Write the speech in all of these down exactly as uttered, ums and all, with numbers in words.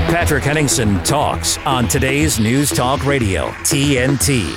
Patrick Henningsen talks on today's News Talk Radio, T N T.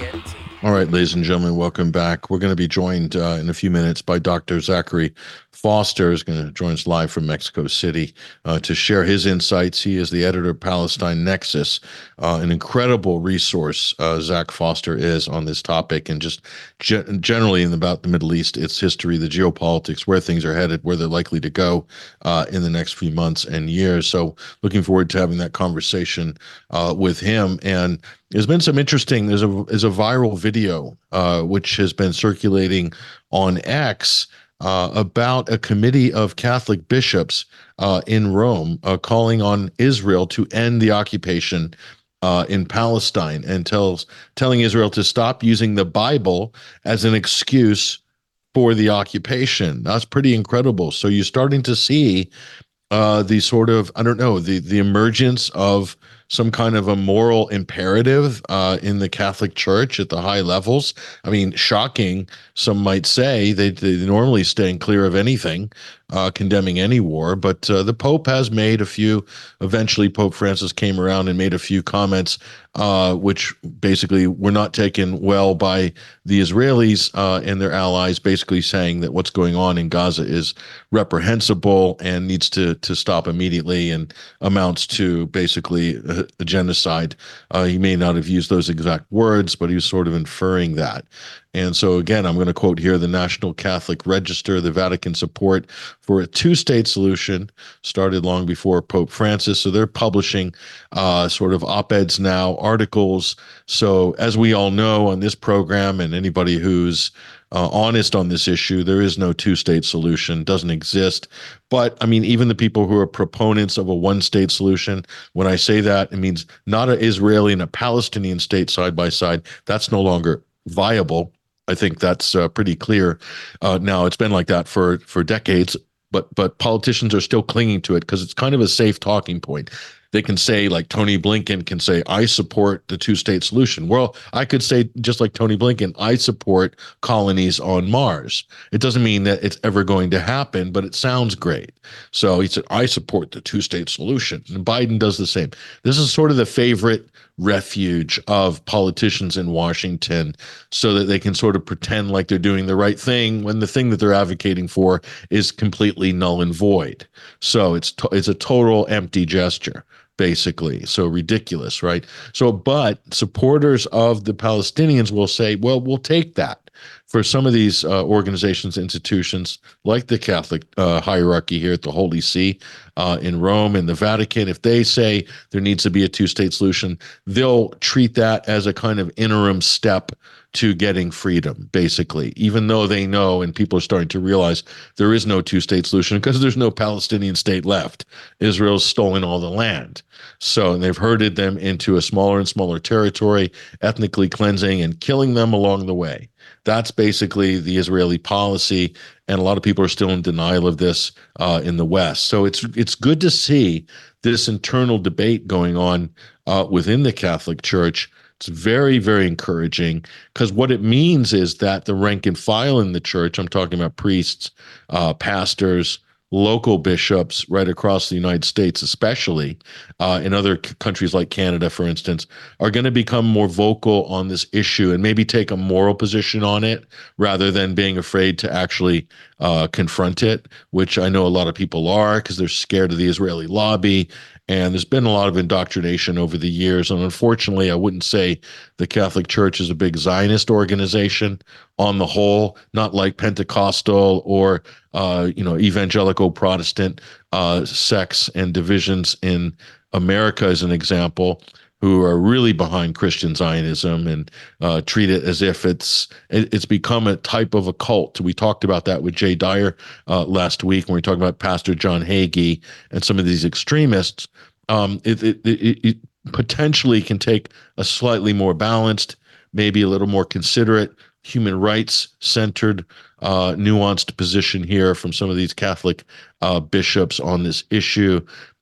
All right, ladies and gentlemen, welcome back. We're going to be joined uh, in a few minutes by Doctor Zachary Foster, who's going to join us live from Mexico City uh, to share his insights. He is the editor of Palestine Nexus, uh, an incredible resource, uh, Zach Foster is on this topic, and just ge- generally in about the Middle East, its history, the geopolitics, where things are headed, where they're likely to go uh, in the next few months and years. So looking forward to having that conversation uh, with him. And there's been some interesting, there's a, there's a viral video uh, which has been circulating on X uh, about a committee of Catholic bishops uh, in Rome uh, calling on Israel to end the occupation uh, in Palestine and tells telling Israel to stop using the Bible as an excuse for the occupation. That's pretty incredible. So you're starting to see uh, the sort of, I don't know, the the emergence of some kind of a moral imperative uh, in the Catholic Church at the high levels. I mean, shocking, some might say. They, they normally staying clear of anything, uh, condemning any war. But uh, the Pope has made a few, eventually Pope Francis came around and made a few comments, uh, which basically were not taken well by the Israelis uh, and their allies, basically saying that what's going on in Gaza is reprehensible and needs to, to stop immediately and amounts to basically a, a genocide. Uh, he may not have used those exact words, but he was sort of inferring that. And so, again, I'm going to quote here the National Catholic Register, the Vatican support for a two-state solution started long before Pope Francis. So they're publishing uh, sort of op-eds now, articles. So as we all know on this program, and anybody who's uh, honest on this issue, there is no two-state solution, doesn't exist. But, I mean, even the people who are proponents of a one-state solution, when I say that, it means not an Israeli and a Palestinian state side by side. That's no longer viable. I think that's uh, pretty clear. Uh, now, it's been like that for for decades, but but politicians are still clinging to it because it's kind of a safe talking point. They can say, like Tony Blinken can say, I support the two-state solution. Well, I could say, just like Tony Blinken, I support colonies on Mars. It doesn't mean that it's ever going to happen, but it sounds great. So he said, I support the two-state solution. And Biden does the same. This is sort of the favorite refuge of politicians in Washington so that they can sort of pretend like they're doing the right thing when the thing that they're advocating for is completely null and void. So it's to- it's a total empty gesture, basically. So ridiculous, right? So, but supporters of the Palestinians will say, well, we'll take that. For some of these uh, organizations, institutions like the Catholic uh, hierarchy here at the Holy See uh, in Rome and the Vatican, if they say there needs to be a two-state solution, they'll treat that as a kind of interim step to getting freedom, basically, even though they know and people are starting to realize there is no two-state solution because there's no Palestinian state left. Israel's stolen all the land. So and they've herded them into a smaller and smaller territory, ethnically cleansing and killing them along the way. That's basically the Israeli policy, and a lot of people are still in denial of this uh, in the West. So it's it's good to see this internal debate going on uh, within the Catholic Church. It's very, very encouraging because what it means is that the rank and file in the church, I'm talking about priests, uh, pastors, local bishops right across the United States, especially uh, in other c- countries like Canada, for instance, are going to become more vocal on this issue and maybe take a moral position on it rather than being afraid to actually uh, confront it, which I know a lot of people are because they're scared of the Israeli lobby. And there's been a lot of indoctrination over the years. And unfortunately, I wouldn't say the Catholic Church is a big Zionist organization on the whole, not like Pentecostal or, uh, you know, evangelical Protestant uh, sects and divisions in America, as an example, who are really behind Christian Zionism and uh, treat it as if it's it, it's become a type of a cult. We talked about that with Jay Dyer uh, last week when we talked about Pastor John Hagee and some of these extremists. Um, it, it, it, it potentially can take a slightly more balanced, maybe a little more considerate, human rights centered, uh, nuanced position here from some of these Catholic uh, bishops on this issue.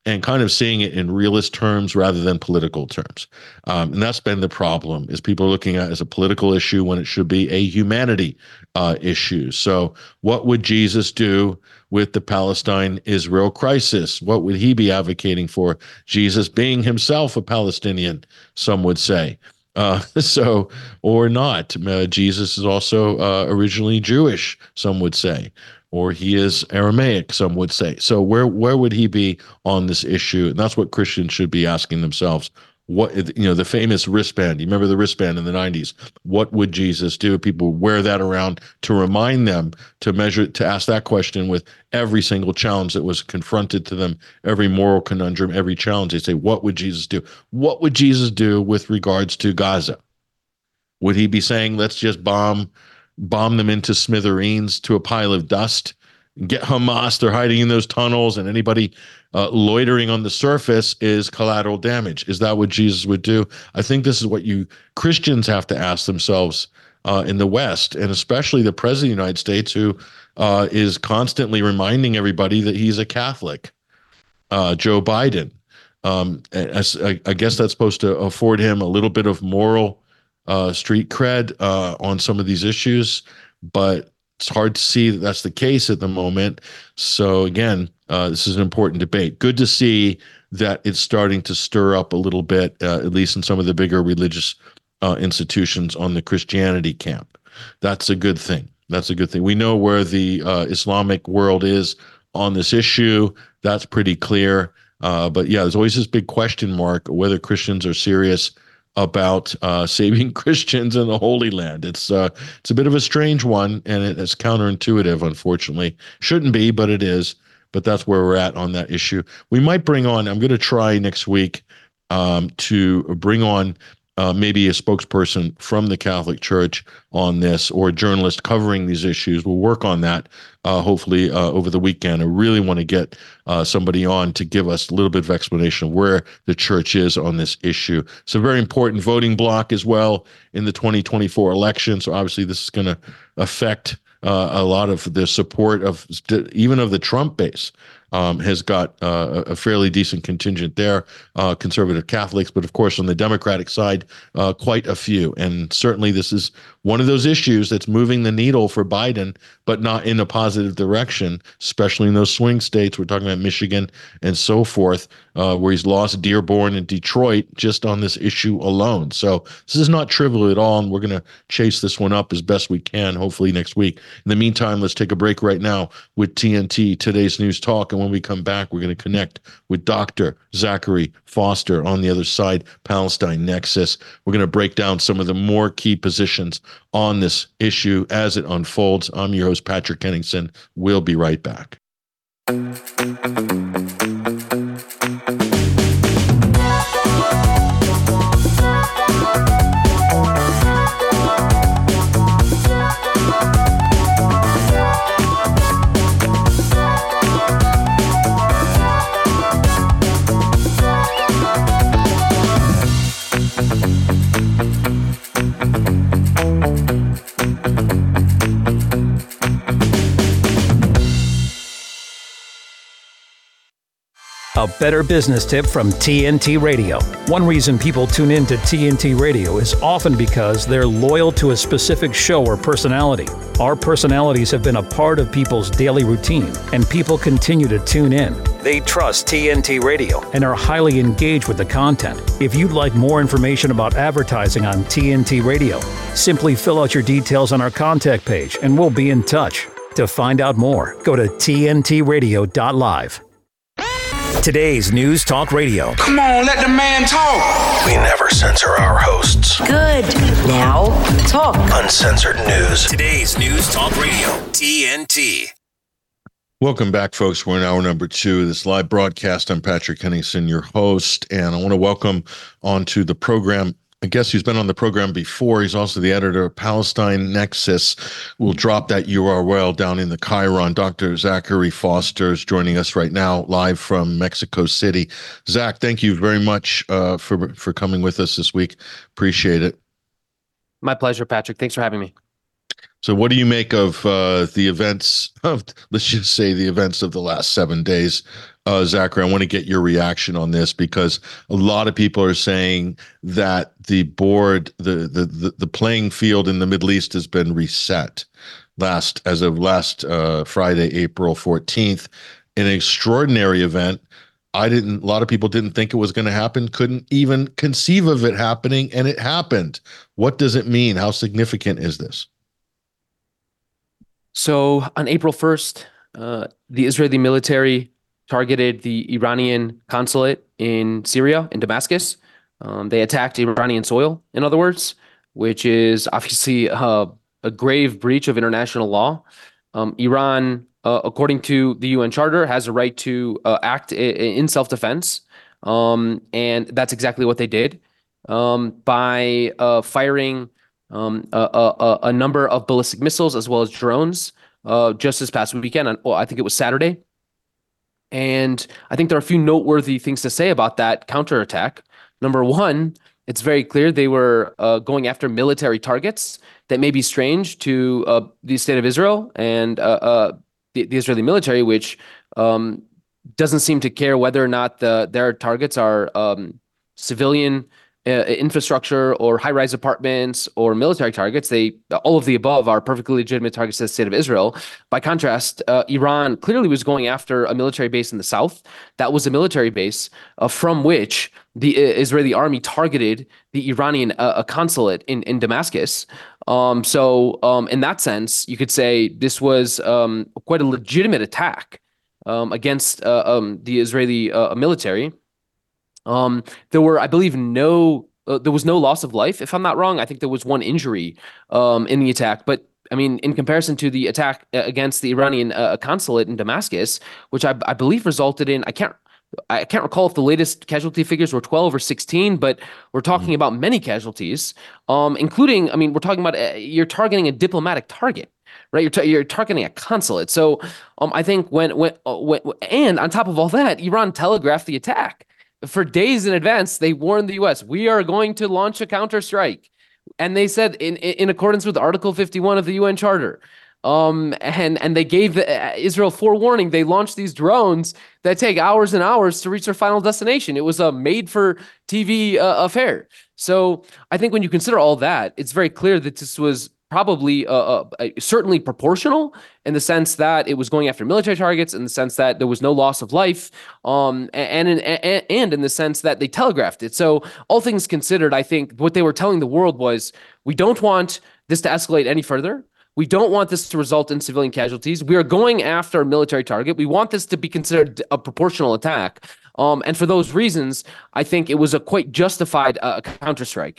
and kind of seeing it in realist terms rather than political terms. Um, and that's been the problem, is people are looking at it as a political issue when it should be a humanity uh, issue. So what would Jesus do with the Palestine-Israel crisis? What would he be advocating for? Jesus being himself a Palestinian, some would say. Uh, so, or not. Uh, Jesus is also uh, originally Jewish, some would say, or he is Aramaic, some would say. So where where would he be on this issue? And that's what Christians should be asking themselves. What, you know, the famous wristband, you remember the wristband in the nineties? What would Jesus do? People wear that around to remind them to measure, to ask that question with every single challenge that was confronted to them, every moral conundrum, every challenge. They say, what would Jesus do? What would Jesus do with regards to Gaza? Would he be saying, let's just bomb, bomb them into smithereens, to a pile of dust? Get Hamas, they're hiding in those tunnels, and anybody uh, loitering on the surface is collateral damage. Is that what Jesus would do? I think this is what you Christians have to ask themselves uh, in the West, and especially the President of the United States, who uh, is constantly reminding everybody that he's a Catholic, uh, Joe Biden. Um, as, I, I guess that's supposed to afford him a little bit of moral uh, street cred uh, on some of these issues, but it's hard to see that that's the case at the moment. So again, uh, this is an important debate. Good to see that it's starting to stir up a little bit, uh, at least in some of the bigger religious uh, institutions on the Christianity camp. That's a good thing. That's a good thing. We know where the uh, Islamic world is on this issue. That's pretty clear. Uh, but yeah, there's always this big question mark whether Christians are serious about uh, saving Christians in the Holy Land. It's uh, it's a bit of a strange one, and it is counterintuitive, unfortunately. Shouldn't be, but it is. But that's where we're at on that issue. We might bring on, I'm going to try next week um, to bring on uh, maybe a spokesperson from the Catholic Church on this, or a journalist covering these issues. We'll work on that uh, hopefully uh, over the weekend. I really want to get uh, somebody on to give us a little bit of explanation of where the church is on this issue. It's a very important voting block as well in the twenty twenty-four election. So obviously this is going to affect uh, a lot of the support of even of the Trump base. Um, has got uh, a fairly decent contingent there, uh, conservative Catholics, but of course on the Democratic side, uh, quite a few. And certainly this is one of those issues that's moving the needle for Biden, but not in a positive direction, especially in those swing states. We're talking about Michigan and so forth, uh, where he's lost Dearborn and Detroit just on this issue alone. So this is not trivial at all, and we're going to chase this one up as best we can, hopefully next week. In the meantime, let's take a break right now with T N T, Today's News Talk, and when we come back, we're going to connect with Doctor Zachary Foster on the other side, Palestine Nexus. We're going to break down some of the more key positions on this issue as it unfolds. I'm your host, Patrick Henningsen. We'll be right back. A better business tip from T N T Radio. One reason people tune in to T N T Radio is often because they're loyal to a specific show or personality. Our personalities have been a part of people's daily routine, and people continue to tune in. They trust T N T Radio and are highly engaged with the content. If you'd like more information about advertising on T N T Radio, simply fill out your details on our contact page and we'll be in touch. To find out more, go to T N T radio dot live. Today's News Talk Radio. Come on, let the man talk. We never censor our hosts. Good. Now, talk. Uncensored news. Today's News Talk Radio, T N T. Welcome back, folks. We're in hour number two of this live broadcast. I'm Patrick Henningsen, your host, and I want to welcome onto the program a guest who's been on the program before. He's also the editor of Palestine Nexus. We'll drop that U R L down in the Chiron. Doctor Zachary Foster is joining us right now, live from Mexico City. Zach, thank you very much uh, for for coming with us this week. Appreciate it. My pleasure, Patrick. Thanks for having me. So what do you make of uh, the events of, let's just say, the events of the last seven days uh, Zachary, I want to get your reaction on this because a lot of people are saying that the board, the the the, the playing field in the Middle East has been reset last as of last uh, Friday, April fourteenth, an extraordinary event. I didn't, a lot of people didn't think it was going to happen, couldn't even conceive of it happening, and it happened. What does it mean? How significant is this? So on April first, uh, the Israeli military targeted the Iranian consulate in Syria, in Damascus. Um, they attacked Iranian soil, in other words, which is obviously uh, a grave breach of international law. Um, Iran, uh, according to the U N Charter, has a right to uh, act I- in self-defense. Um, and that's exactly what they did um, by uh, firing um, a, a, a number of ballistic missiles as well as drones uh, just this past weekend. On, well, I think it was Saturday. And I think there are a few noteworthy things to say about that counterattack. Number one, it's very clear they were uh, going after military targets that may be strange to uh, the state of Israel and uh, uh, the, the Israeli military, which um, doesn't seem to care whether or not the, their targets are um, civilian uh, infrastructure or high-rise apartments or military targets. They all of the above are perfectly legitimate targets to the state of Israel. By contrast, uh, Iran clearly was going after a military base in the south. That was a military base uh, from which the uh, Israeli army targeted the Iranian uh, consulate in, in Damascus. Um, so um, in that sense, you could say this was um, quite a legitimate attack um, against uh, um, the Israeli uh, military. Um, there were, I believe, no, uh, there was no loss of life, if I'm not wrong. I think there was one injury um, in the attack. But I mean, in comparison to the attack against the Iranian uh, consulate in Damascus, which I, I believe resulted in, I can't, I can't recall if the latest casualty figures were twelve or sixteen, but we're talking mm-hmm. about many casualties, um, including, I mean, we're talking about, uh, you're targeting a diplomatic target. Right, you're ta- you're targeting a consulate. So, um, I think when when, uh, when and on top of all that, Iran telegraphed the attack. For days in advance, they warned the U S, we are going to launch a counterstrike. And they said in, in accordance with Article fifty-one of the U N Charter. Um, and, and they gave the, uh, Israel forewarning. They launched these drones that take hours and hours to reach their final destination. It was a made-for-T V uh, affair. So I think when you consider all that, it's very clear that this was probably uh, uh, certainly proportional in the sense that it was going after military targets, in the sense that there was no loss of life, um, and, in, and, and in the sense that they telegraphed it. So all things considered, I think what they were telling the world was, we don't want this to escalate any further. We don't want this to result in civilian casualties. We are going after a military target. We want this to be considered a proportional attack. Um, and for those reasons, I think it was a quite justified uh, counterstrike.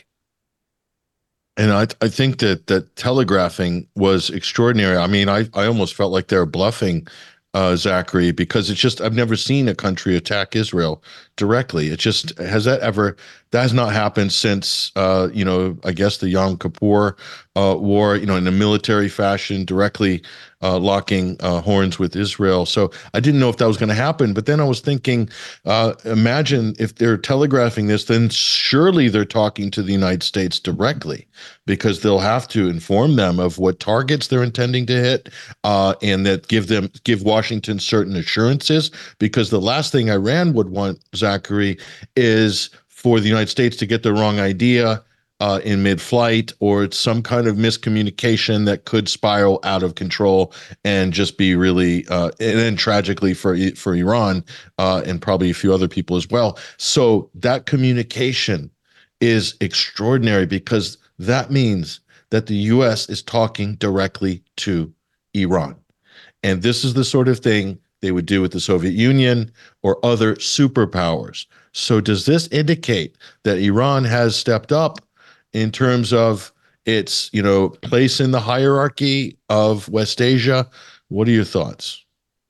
And I I think that that telegraphing was extraordinary. I mean, I, I almost felt like they were bluffing, uh, Zachary, because it's just, I've never seen a country attack Israel directly. It just, has that ever, that has not happened since, uh, you know, I guess the Yom Kippur uh, war, you know, in a military fashion, directly uh, locking uh, horns with Israel. So I didn't know if that was going to happen. But then I was thinking, uh, imagine if they're telegraphing this, then surely they're talking to the United States directly, because they'll have to inform them of what targets they're intending to hit, uh, and that give them, give Washington certain assurances, because the last thing Iran would want, Zachary, is for the United States to get the wrong idea uh, in mid-flight, or it's some kind of miscommunication that could spiral out of control and just be really, uh, and then tragically for for Iran uh, and probably a few other people as well. So that communication is extraordinary, because that means that the U S is talking directly to Iran. And this is the sort of thing they would do with the Soviet Union or other superpowers. So does this indicate that Iran has stepped up in terms of its, you know, place in the hierarchy of West Asia? What are your thoughts?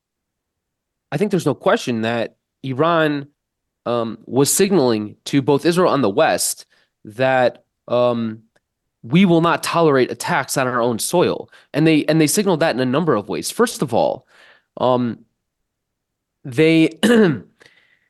I think there's no question that Iran um, was signaling to both Israel and the West that um, we will not tolerate attacks on our own soil. And they and they signaled that in a number of ways. First of all, um, they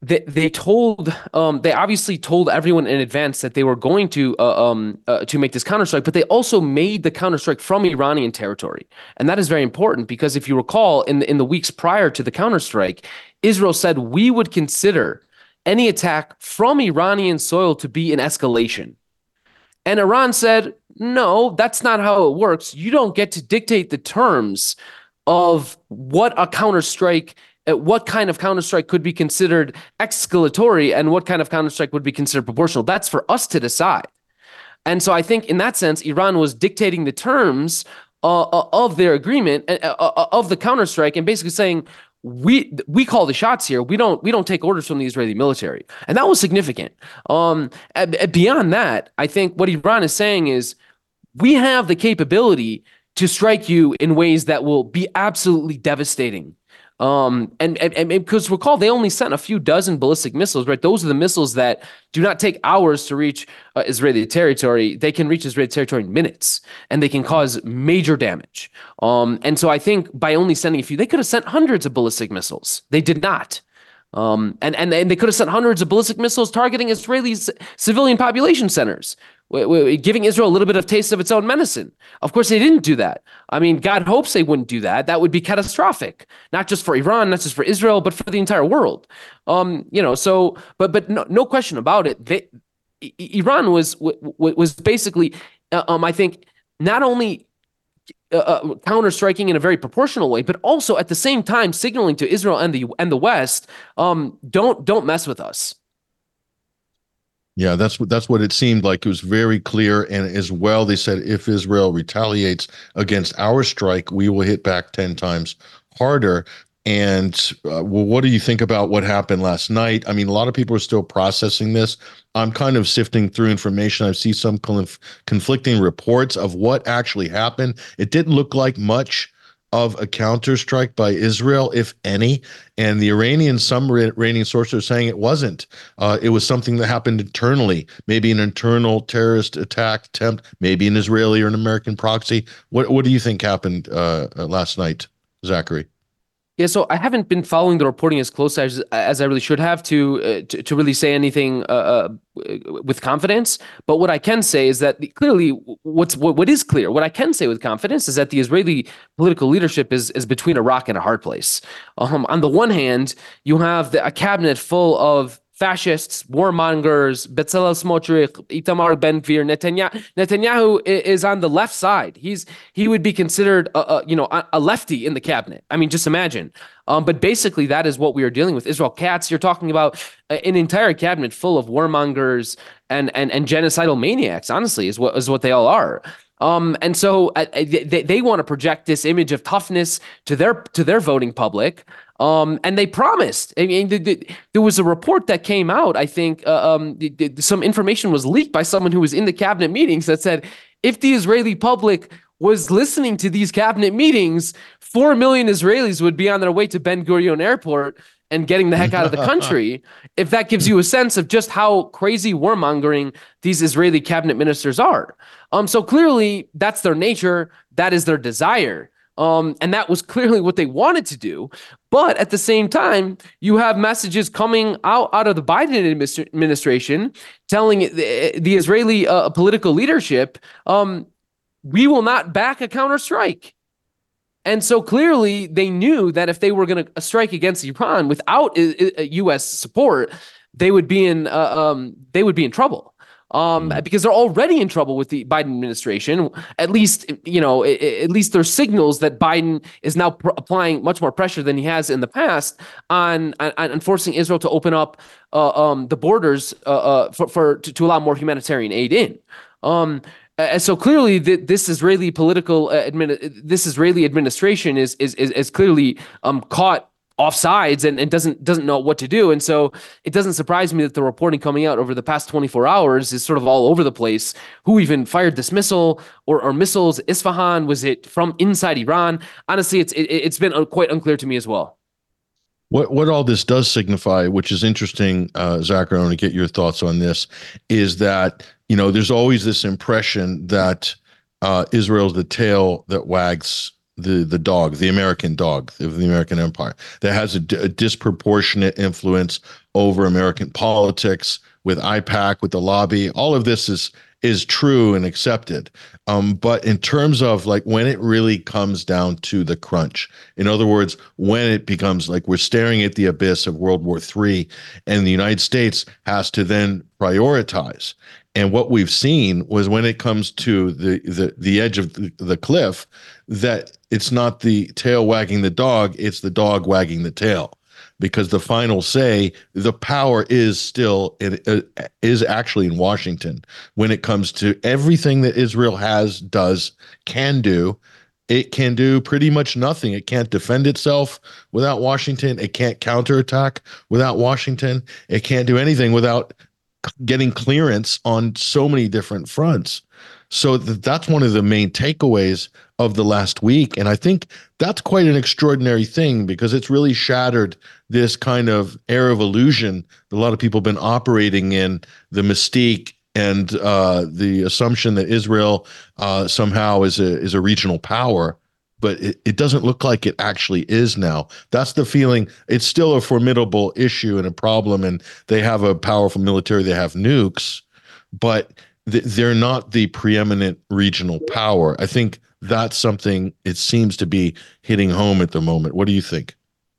they they told um they obviously told everyone in advance that they were going to uh, um uh, to make this counterstrike, but they also made the counterstrike from Iranian territory, and that is very important because if you recall, in the, in the weeks prior to the counterstrike, Israel said we would consider any attack from Iranian soil to be an escalation, and Iran said no, that's not how it works. You don't get to dictate the terms of what a counterstrike. At what kind of counterstrike could be considered escalatory and what kind of counterstrike would be considered proportional. That's for us to decide. And so I think in that sense, Iran was dictating the terms uh, of their agreement, uh, of the counterstrike, and basically saying, we we call the shots here. We don't we don't take orders from the Israeli military. And that was significant. Um, and, and beyond that, I think what Iran is saying is, we have the capability to strike you in ways that will be absolutely devastating. Um, and, and, and because recall, they only sent a few dozen ballistic missiles, right? Those are the missiles that do not take hours to reach uh, Israeli territory. They can reach Israeli territory in minutes, and they can cause major damage. Um, and so I think by only sending a few, they could have sent hundreds of ballistic missiles. They did not. Um, and, and, and they could have sent hundreds of ballistic missiles targeting Israeli c- civilian population centers, w- w- giving Israel a little bit of taste of its own medicine. Of course, they didn't do that. I mean, God hopes they wouldn't do that. That would be catastrophic, not just for Iran, not just for Israel, but for the entire world. Um, you know, so, but but no, no question about it. They, I- Iran was w- was basically, uh, um, I think, not only Uh, uh, counter-striking in a very proportional way, but also at the same time signaling to Israel and the and the West, um, don't don't mess with us. Yeah, that's what that's what it seemed like. It was very clear, and as well, they said if Israel retaliates against our strike, we will hit back ten times harder. And uh, well, what do you think about what happened last night? I mean, a lot of people are still processing this. I'm kind of sifting through information. I see some conf- conflicting reports of what actually happened. It didn't look like much of a counterstrike by Israel, if any. And the Iranian, some Iranian sources are saying it wasn't. Uh, it was something that happened internally, maybe an internal terrorist attack attempt, maybe an Israeli or an American proxy. What What do you think happened uh, last night, Zachary? Yeah, so I haven't been following the reporting as close as as I really should have to uh, to, to really say anything uh, uh, with confidence. But what I can say is that the, clearly, what's what, what is clear, what I can say with confidence is that the Israeli political leadership is is between a rock and a hard place. Um, on the one hand, you have the, a cabinet full of fascists, warmongers, Bezalel Smotrich, Itamar Ben-Gvir, Netanyahu. Netanyahu is on the left side. He's he would be considered a, a you know a lefty in the cabinet. I mean, just imagine. Um, but basically, that is what we are dealing with. Israel Katz, you're talking about an entire cabinet full of warmongers and and and genocidal maniacs. Honestly, is what is what they all are. Um, and so uh, they, they want to project this image of toughness to their to their voting public. Um, and they promised. I mean, the, the, there was a report that came out. I think uh, um, the, the, some information was leaked by someone who was in the cabinet meetings that said if the Israeli public was listening to these cabinet meetings, four million Israelis would be on their way to Ben Gurion Airport and getting the heck out of the country. If that gives you a sense of just how crazy warmongering these Israeli cabinet ministers are. Um, so clearly that's their nature. That is their desire. Um, and that was clearly what they wanted to do. But at the same time, you have messages coming out, out of the Biden administration telling the, the Israeli uh, political leadership, um, we will not back a counterstrike. And so clearly they knew that if they were going to strike against Iran without U S support, they would be in uh, um, they would be in trouble. Um, because they're already in trouble with the Biden administration. At least, you know, at least there's signals that Biden is now pr- applying much more pressure than he has in the past on, on, on forcing Israel to open up uh, um, the borders uh, uh, for, for to, to allow more humanitarian aid in. Um, and so clearly, the, this Israeli political uh, admin, this Israeli administration is is is, is clearly um, caught offsides and, and doesn't doesn't know what to do. And so it doesn't surprise me that the reporting coming out over the past twenty-four hours is sort of all over the place. Who even fired this missile or, or missiles? Isfahan? Was it from inside Iran? Honestly, it's it, it's been quite unclear to me as well. What what all this does signify, which is interesting, uh, Zachary, I want to get your thoughts on this, is that, you know, there's always this impression that uh, Israel's the tail that wags the the dog, the American dog of the American empire, that has a, a disproportionate influence over American politics with AIPAC, with the lobby. All of this is is true and accepted. Um, but in terms of like when it really comes down to the crunch, in other words, when it becomes like we're staring at the abyss of World War Three and the United States has to then prioritize. And what we've seen was when it comes to the the, the edge of the, the cliff, that it's not the tail wagging the dog, it's the dog wagging the tail. Because the final say, the power is still, it, it is actually in Washington when it comes to everything that Israel has, does, can do. It can do pretty much nothing. It can't defend itself without Washington. It can't counterattack without Washington. It can't do anything without getting clearance on so many different fronts. So th- that's one of the main takeaways of the last week. And I think that's quite an extraordinary thing because it's really shattered this kind of air of illusion that a lot of people have been operating in, the mystique and uh, the assumption that Israel uh, somehow is a is a regional power. But it, it doesn't look like it actually is now. That's the feeling. It's still a formidable issue and a problem, and they have a powerful military. They have nukes, but th- they're not the preeminent regional power. I think that's something it seems to be hitting home at the moment. What do you think?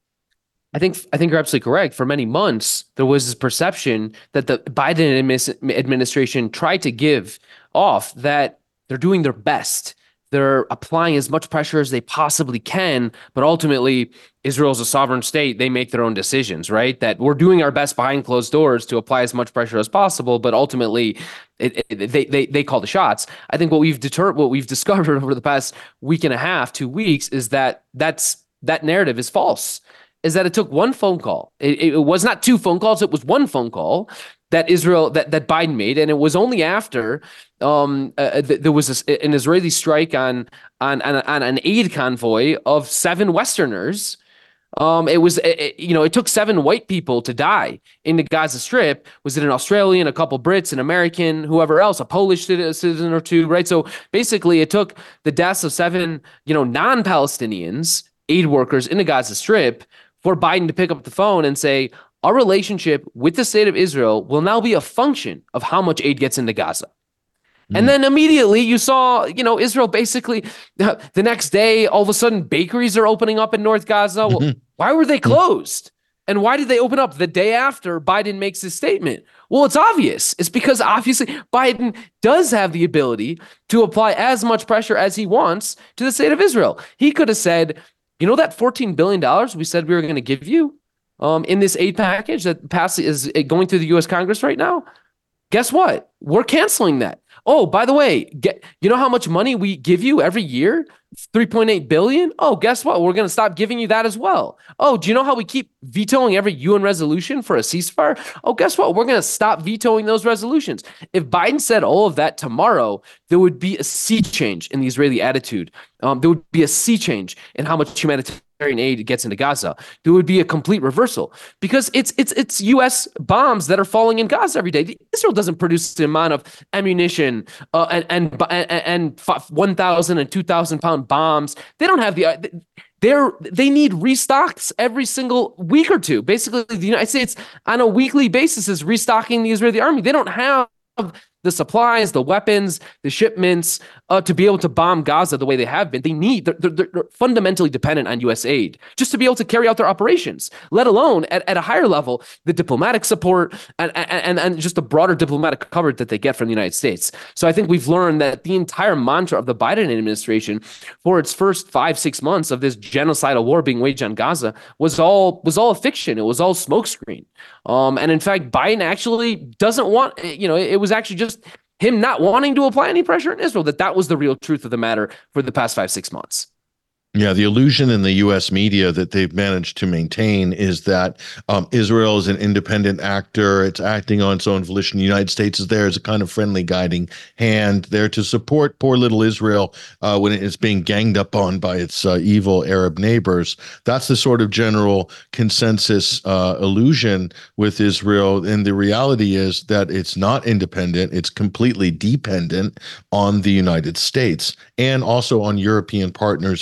I think I think you're absolutely correct. For many months, there was this perception that the Biden admis- administration tried to give off that they're doing their best. They're applying as much pressure as they possibly can, but ultimately, Israel's a sovereign state. They make their own decisions, right? That we're doing our best behind closed doors to apply as much pressure as possible, but ultimately, it, it, they they they call the shots. I think what we've deterred, what we've discovered over the past week and a half, two weeks, is that that's that narrative is false. Is that it took one phone call. It, it was not two phone calls. It was one phone call that Israel, that, that Biden made. And it was only after um, uh, th- there was a, an Israeli strike on, on, on, on an aid convoy of seven Westerners. Um, it was, it, you know, it took seven white people to die in the Gaza Strip. Was it an Australian, a couple Brits, an American, whoever else, a Polish citizen or two, right? So basically it took the deaths of seven, you know, non-Palestinians, aid workers in the Gaza Strip for Biden to pick up the phone and say, our relationship with the state of Israel will now be a function of how much aid gets into Gaza. Mm. And then immediately you saw, you know, Israel basically the, the next day, all of a sudden bakeries are opening up in North Gaza. Well, mm-hmm. Why were they closed? And why did they open up the day after Biden makes his statement? Well, it's obvious. It's because obviously Biden does have the ability to apply as much pressure as he wants to the state of Israel. He could have said, you know, that fourteen billion dollars we said we were going to give you um, in this aid package that pass is going through the U S Congress right now? Guess what? We're canceling that. Oh, by the way, get, you know how much money we give you every year? three point eight billion dollars? Oh, guess what? We're going to stop giving you that as well. Oh, do you know how we keep vetoing every U N resolution for a ceasefire? Oh, guess what? We're going to stop vetoing those resolutions. If Biden said all of that tomorrow, there would be a sea change in the Israeli attitude. Um, there would be a sea change in how much humanitarian aid gets into Gaza. There would be a complete reversal because it's it's it's U S bombs that are falling in Gaza every day. Israel doesn't produce the amount of ammunition uh, and and and, and one thousand and two thousand pound bombs. They don't have the they're they need restocks every single week or two. Basically, the United States on a weekly basis is restocking the Israeli army. They don't have the supplies, the weapons, the shipments uh, to be able to bomb Gaza the way they have been. They need, they're, they're, they're fundamentally dependent on U S aid just to be able to carry out their operations, let alone at, at a higher level, the diplomatic support and, and, and just the broader diplomatic coverage that they get from the United States. So I think we've learned that the entire mantra of the Biden administration for its first five, six months of this genocidal war being waged on Gaza was all, was all a fiction. It was all smokescreen. Um, and in fact, Biden actually doesn't want, you know, it was actually just him not wanting to apply any pressure in Israel, that that was the real truth of the matter for the past five, six months. Yeah, the illusion in the U S media that they've managed to maintain is that um, Israel is an independent actor. It's acting on its own volition. The United States is there as a kind of friendly guiding hand there to support poor little Israel uh, when it's being ganged up on by its uh, evil Arab neighbors. That's the sort of general consensus uh, illusion with Israel. And the reality is that it's not independent. It's completely dependent on the United States and also on European partners as well.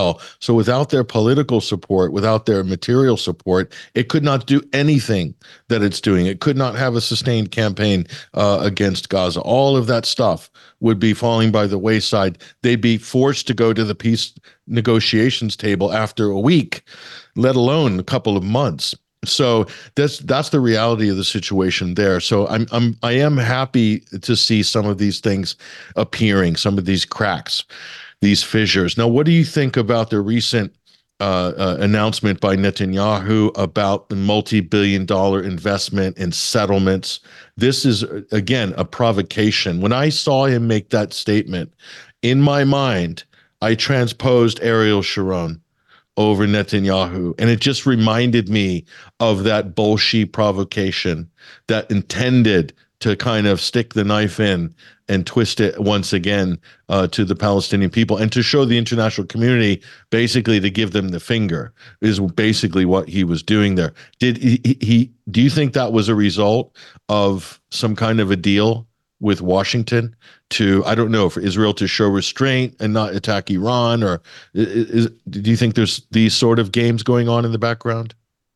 well. So without their political support, without their material support, it could not do anything that it's doing. It could not have a sustained campaign uh, against Gaza. All of that stuff would be falling by the wayside. They'd be forced to go to the peace negotiations table after a week, let alone a couple of months. So that's that's the reality of the situation there. So I'm I'm I am happy to see some of these things appearing, some of these cracks, these fissures. Now, what do you think about the recent uh, uh, announcement by Netanyahu about the multi-billion dollar investment in settlements? This is, again, a provocation. When I saw him make that statement, in my mind, I transposed Ariel Sharon over Netanyahu. And it just reminded me of that Bolshevik provocation that intended to kind of stick the knife in and twist it once again uh, to the Palestinian people and to show the international community, basically to give them the finger, is basically what he was doing there. Did he, he do you think that was a result of some kind of a deal with Washington to, I don't know, for Israel to show restraint and not attack Iran? Or is, do you think there's these sort of games going on in the background?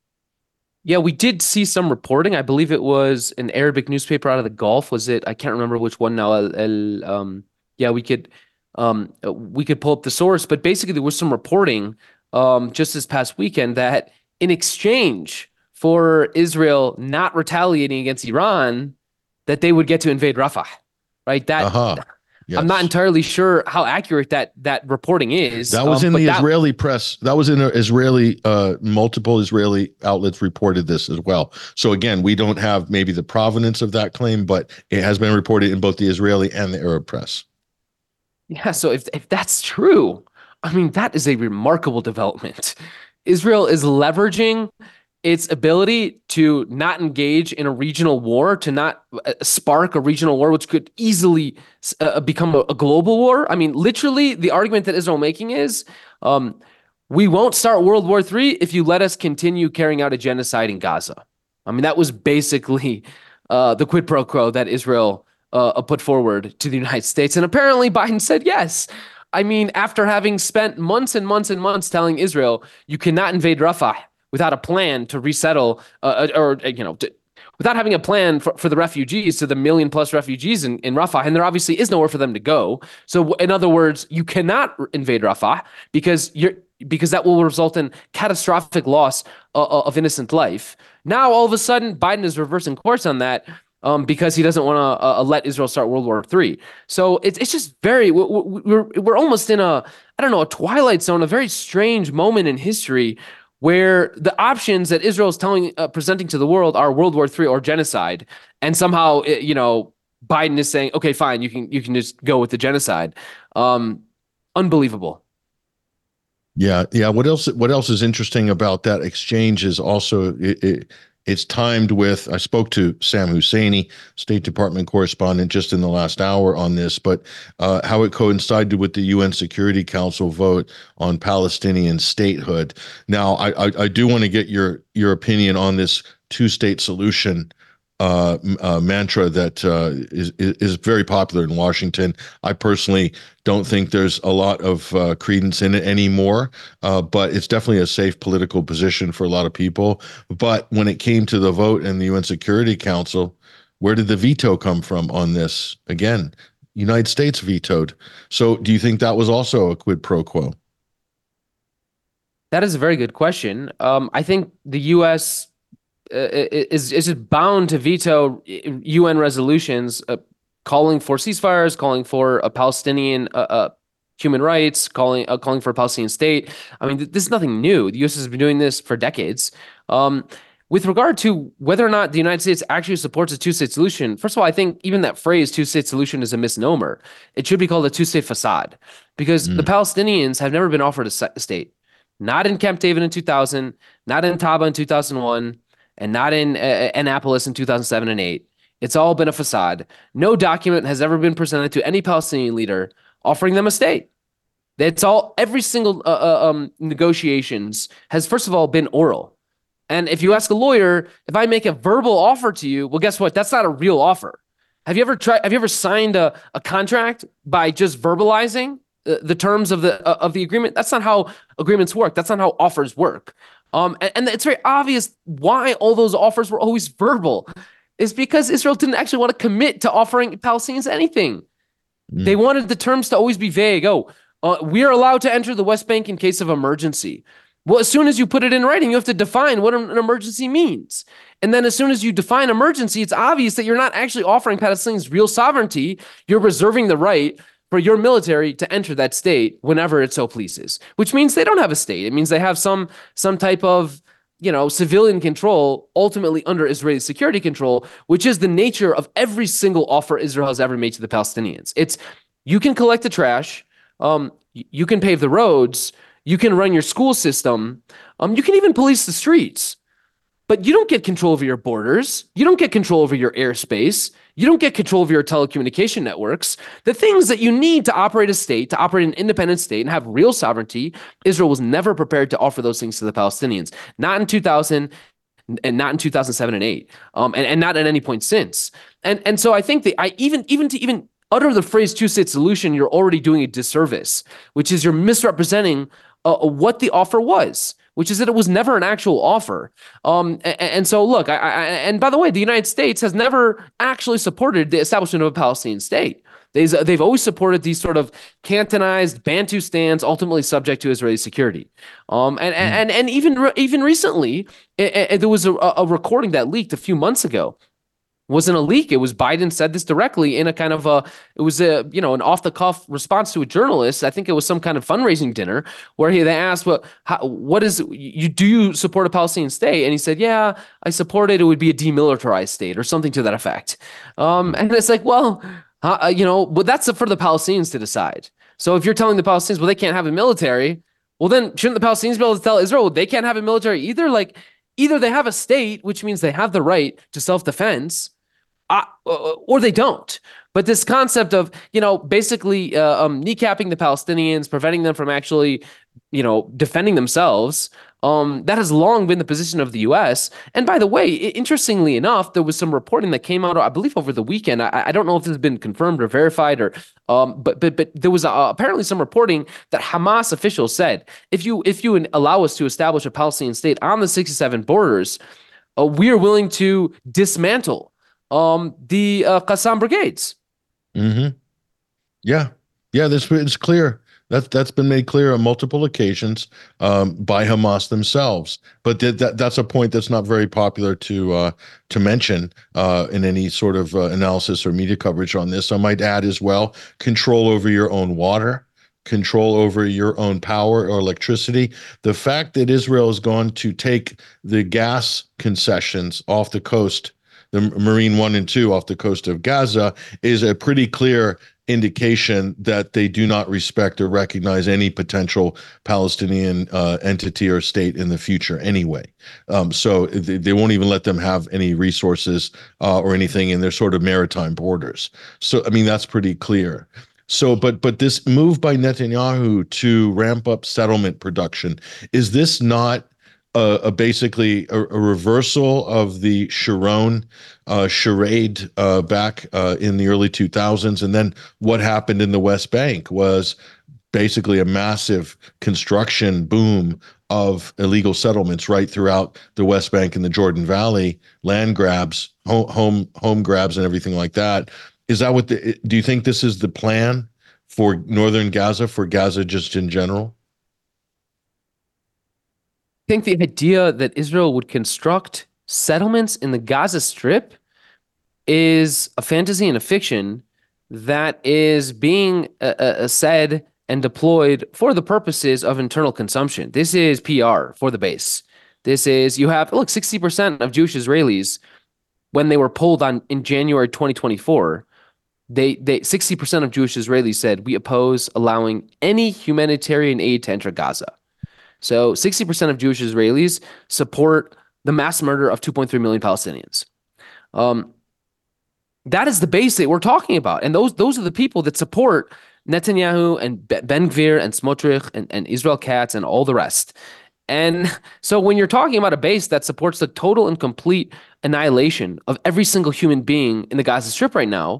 Yeah, we did see some reporting. I believe it was an Arabic newspaper out of the Gulf. Was it? I can't remember which one now. El, El, um, yeah, we could um, we could pull up the source, but basically there was some reporting um, just this past weekend that in exchange for Israel not retaliating against Iran, that they would get to invade Rafah, right? That uh-huh. Yes. I'm not entirely sure how accurate that that reporting is. That was um, in the that, Israeli press. That was in an Israeli, uh, multiple Israeli outlets reported this as well. So again, we don't have maybe the provenance of that claim, but it has been reported in both the Israeli and the Arab press. Yeah, so if if that's true, I mean, that is a remarkable development. Israel is leveraging its ability to not engage in a regional war, to not uh, spark a regional war, which could easily uh, become a, a global war. I mean, literally, the argument that Israel making is, um, we won't start World War Three if you let us continue carrying out a genocide in Gaza. I mean, that was basically uh, the quid pro quo that Israel uh, put forward to the United States. And apparently Biden said yes. I mean, after having spent months and months and months telling Israel, you cannot invade Rafah without a plan to resettle, uh, or, you know, to, without having a plan for, for the refugees, to the million plus refugees in, in Rafah, and there obviously is nowhere for them to go. So in other words, you cannot invade Rafah because you're because that will result in catastrophic loss uh, of innocent life. Now, all of a sudden, Biden is reversing course on that um, because he doesn't want to uh, let Israel start World War Three. So it's it's just very, we're, we're almost in a, I don't know, a twilight zone, a very strange moment in history where the options that Israel is telling, uh, presenting to the world are World War Three or genocide, and somehow, you know, Biden is saying, okay, fine, you can you can just go with the genocide. Um, unbelievable. Yeah, yeah. What else? What else is interesting about that exchange is also it, it, it's timed with. I spoke to Sam Husseini, State Department correspondent, just in the last hour on this, but uh, how it coincided with the U N Security Council vote on Palestinian statehood. Now, I I, I do want to get your your opinion on this two-state solution uh, uh, mantra that uh, is is very popular in Washington. I personally don't think there's a lot of uh, credence in it anymore, uh, but it's definitely a safe political position for a lot of people. But when it came to the vote in the U N Security Council, where did the veto come from on this? Again, United States vetoed. So do you think that was also a quid pro quo? That is a very good question. Um, I think the U S Uh, is is it bound to veto U N resolutions uh, calling for ceasefires, calling for a Palestinian uh, uh, human rights, calling uh, calling for a Palestinian state? I mean, th- this is nothing new. The U S has been doing this for decades. Um, with regard to whether or not the United States actually supports a two-state solution, first of all, I think even that phrase two-state solution is a misnomer. It should be called a two-state facade, because mm. the Palestinians have never been offered a state. Not in Camp David in two thousand, not in Taba in two thousand one, and not in uh, Annapolis in two thousand seven and eight. It's all been a facade. No document has ever been presented to any Palestinian leader offering them a state. It's all, every single uh, uh, um, negotiations has, first of all, been oral. And if you ask a lawyer, if I make a verbal offer to you, well, guess what? That's not a real offer. Have you ever tried, have you ever signed a, a contract by just verbalizing? uh, the terms of the uh, of the agreement. That's not how agreements work. That's not how offers work. Um, and, and it's very obvious why all those offers were always verbal. Is because Israel didn't actually want to commit to offering Palestinians anything. Mm. They wanted the terms to always be vague. Oh, uh, we are allowed to enter the West Bank in case of emergency. Well, as soon as you put it in writing, you have to define what an emergency means. And then as soon as you define emergency, it's obvious that you're not actually offering Palestinians real sovereignty. You're reserving the right for your military to enter that state whenever it so pleases, which means they don't have a state. It means they have some some type of, you know, civilian control, ultimately under Israeli security control, which is the nature of every single offer Israel has ever made to the Palestinians. It's, you can collect the trash, um, you can pave the roads, you can run your school system, um, you can even police the streets, but you don't get control over your borders. You don't get control over your airspace. You don't get control over your telecommunication networks. The things that you need to operate a state, to operate an independent state and have real sovereignty, Israel was never prepared to offer those things to the Palestinians. Not in two thousand and not in two thousand seven and eight, um, and, and not at any point since. And and so I think that I even even to even utter the phrase two-state solution, you're already doing a disservice, which is you're misrepresenting uh, what the offer was, which is that it was never an actual offer. Um, and, and so, look, I, I, and by the way, the United States has never actually supported the establishment of a Palestinian state. They've, they've always supported these sort of cantonized Bantustans, ultimately subject to Israeli security. Um, and, mm. and and even re- even recently, it, it, there was a, a recording that leaked a few months ago. Wasn't a leak. It was Biden said this directly in a kind of a, it was a, you know, an off the cuff response to a journalist. I think it was some kind of fundraising dinner where he, they asked, well, how, what is, you, do you support a Palestinian state? And he said, yeah, I support it. It would be a demilitarized state or something to that effect. Um, and it's like, well, uh, you know, but that's for the Palestinians to decide. So if you're telling the Palestinians, well, they can't have a military, well, then shouldn't the Palestinians be able to tell Israel, well, they can't have a military either? Like, either they have a state, which means they have the right to self-defense, Uh, or they don't. But this concept of, you know, basically uh, um, kneecapping the Palestinians, preventing them from actually, you know, defending themselves, um, that has long been the position of the U S. And by the way, interestingly enough, there was some reporting that came out, I believe, over the weekend. I, I don't know if this has been confirmed or verified, or, um, but but but there was uh, apparently some reporting that Hamas officials said, if you if you allow us to establish a Palestinian state on the sixty-seven borders, uh, we are willing to dismantle Um, the uh, Qassam brigades. Mm-hmm. Yeah, yeah. This it's clear that that's been made clear on multiple occasions um, by Hamas themselves. But th- that that's a point that's not very popular to uh, to mention uh, in any sort of uh, analysis or media coverage on this. I might add as well: control over your own water, control over your own power or electricity. The fact that Israel is going to take the gas concessions off the coast, the Marine One and Two off the coast of Gaza, is a pretty clear indication that they do not respect or recognize any potential Palestinian uh, entity or state in the future anyway. Um, so they, they won't even let them have any resources uh, or anything in their sort of maritime borders. So, I mean, that's pretty clear. So, but but this move by Netanyahu to ramp up settlement production, is this not Uh, a basically a, a reversal of the Sharon uh, charade uh, back uh, in the early two thousands? And then what happened in the West Bank was basically a massive construction boom of illegal settlements right throughout the West Bank and the Jordan Valley, land grabs, home home, home grabs, and everything like that. Is that what the, do you think this is the plan for northern Gaza, for Gaza just in general? I think the idea that Israel would construct settlements in the Gaza Strip is a fantasy and a fiction that is being uh, uh, said and deployed for the purposes of internal consumption. This is P R for the base. This is, you have, look, sixty percent of Jewish Israelis, when they were polled on in January twenty twenty-four, they they sixty percent of Jewish Israelis said, we oppose allowing any humanitarian aid to enter Gaza. So sixty percent of Jewish Israelis support the mass murder of two point three million Palestinians. Um, that is the base that we're talking about. And those those are the people that support Netanyahu and Ben Gvir and Smotrich and, and Israel Katz and all the rest. And so when you're talking about a base that supports the total and complete annihilation of every single human being in the Gaza Strip right now,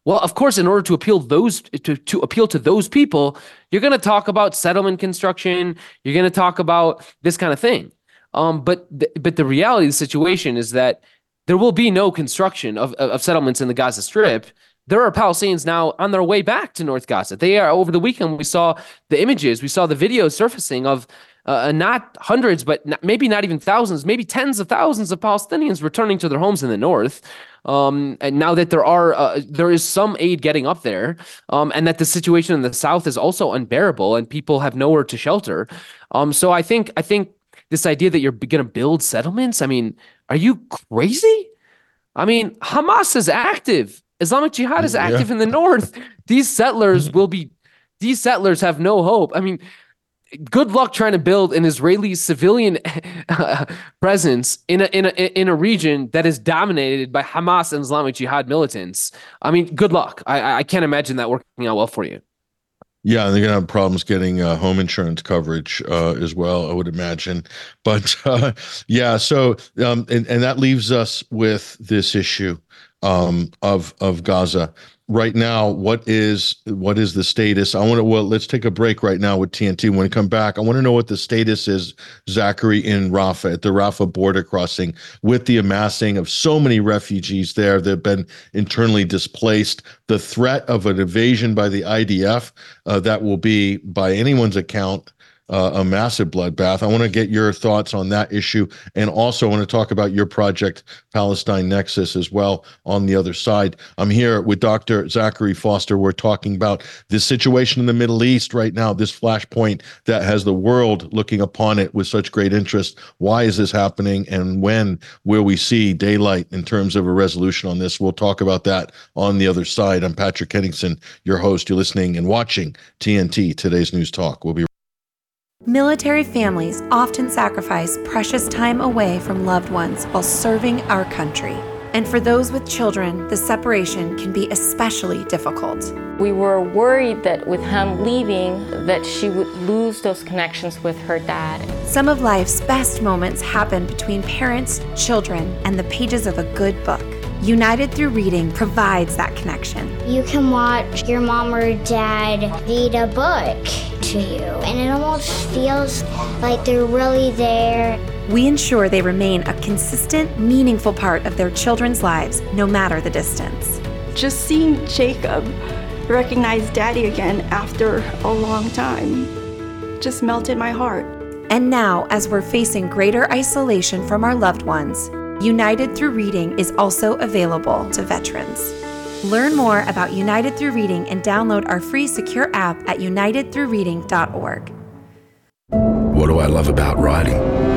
Well, of course, in order to appeal those to, to appeal to those people, you're going to talk about settlement construction. You're going to talk about this kind of thing. Um, but th- but the reality of the situation is that there will be no construction of, of, of settlements in the Gaza Strip. There are Palestinians now on their way back to North Gaza. They are over the weekend. We saw the images, we saw the videos surfacing of uh, not hundreds, but not, maybe not even thousands, maybe tens of thousands of Palestinians returning to their homes in the north. Um, and now that there are, uh, there is some aid getting up there, um, and that the situation in the south is also unbearable, and people have nowhere to shelter. Um, so I think, I think this idea that you're going to build settlements, I mean, are you crazy? I mean, Hamas is active. Islamic Jihad is active yeah. in the north. These settlers will be, these settlers have no hope. I mean, good luck trying to build an Israeli civilian uh, presence in a, in a, in a region that is dominated by Hamas and Islamic Jihad militants. I mean, good luck. I, I can't imagine that working out well for you. Yeah, and they're going to have problems getting uh, home insurance coverage uh, as well, I would imagine. But uh, yeah, so um, and, and that leaves us with this issue um, of of Gaza. Right now, what is what is the status? I want to, well, let's take a break right now with T N T. When we come back, I want to know what the status is, Zachary, in Rafah, at the Rafah border crossing, with the amassing of so many refugees there that have been internally displaced, the threat of an invasion by the I D F uh, that will be, by anyone's account, Uh, a massive bloodbath. I want to get your thoughts on that issue. And also I want to talk about your project, Palestine Nexus, as well on the other side. I'm here with Doctor Zachary Foster. We're talking about this situation in the Middle East right now, this flashpoint that has the world looking upon it with such great interest. Why is this happening? And when will we see daylight in terms of a resolution on this? We'll talk about that on the other side. I'm Patrick Henningsen, your host. You're listening and watching T N T, Today's News Talk. We'll be Military families often sacrifice precious time away from loved ones while serving our country. And for those with children, the separation can be especially difficult. We were worried that with him leaving, that she would lose those connections with her dad. Some of life's best moments happen between parents, children, and the pages of a good book. United Through Reading provides that connection. You can watch your mom or dad read a book to you, and it almost feels like they're really there. We ensure they remain a consistent, meaningful part of their children's lives, no matter the distance. Just seeing Jacob recognize Daddy again after a long time just melted my heart. And now, as we're facing greater isolation from our loved ones, United Through Reading is also available to veterans. Learn more about United Through Reading and download our free secure app at united through reading dot org. What do I love about writing?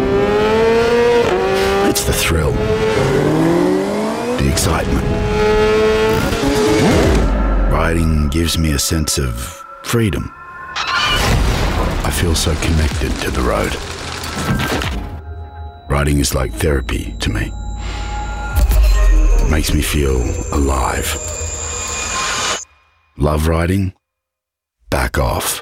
It's the thrill, the excitement. Writing gives me a sense of freedom. I feel so connected to the road. Writing is like therapy to me. It makes me feel alive. Love writing? Back off.